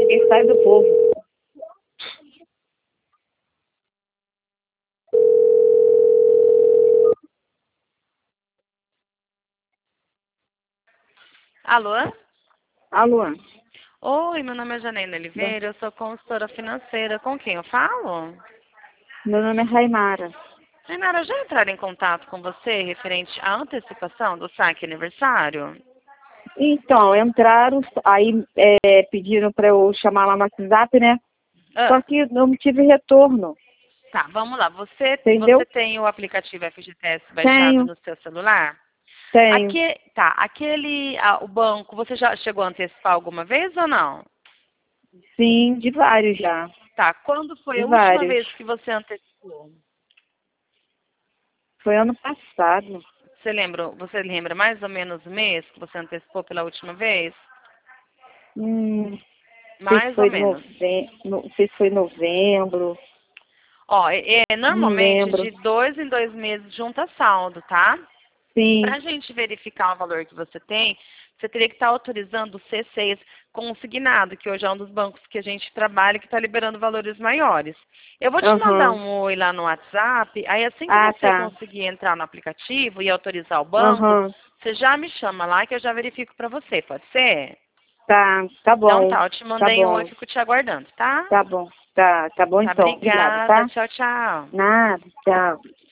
secretário do povo. Alô? Alô? Oi, meu nome é Janaína Oliveira, eu sou consultora financeira. Com quem eu falo? Meu nome é Raimara. Renara, já entraram em contato com você referente à antecipação do saque aniversário? Então, entraram, aí pediram para eu chamar lá no WhatsApp, né? Só Ah, que não tive retorno, tá, vamos lá. Você entendeu? tem o aplicativo FGTS baixado Tenho, no seu celular? tenho. O banco, você já chegou a antecipar alguma vez ou não? Sim, de vários já. Tá, quando foi De a última vários. vez que você antecipou? Foi ano passado. Você lembra mais ou menos o mês que você antecipou pela última vez? Não sei se Mais ou foi menos. não sei se foi novembro. Ó, Não normalmente lembro. de 2 em 2 meses junta saldo, tá? Para Sim. a gente verificar o valor que você tem, você teria que estar autorizando o C6 consignado, que hoje é um dos bancos que a gente trabalha que está liberando valores maiores. Eu vou te mandar Aham. um oi lá no WhatsApp, aí assim que Ah, você tá. conseguir entrar no aplicativo e autorizar o banco, Aham. você já me chama lá que eu já verifico para você, pode ser? Tá Então bom. tá, eu te Tá mandei um oi e bom. fico te aguardando, tá? Tá bom. Tá bom Tá, então. Obrigada, obrigada. tá? Tchau, tchau. Nada. Tchau.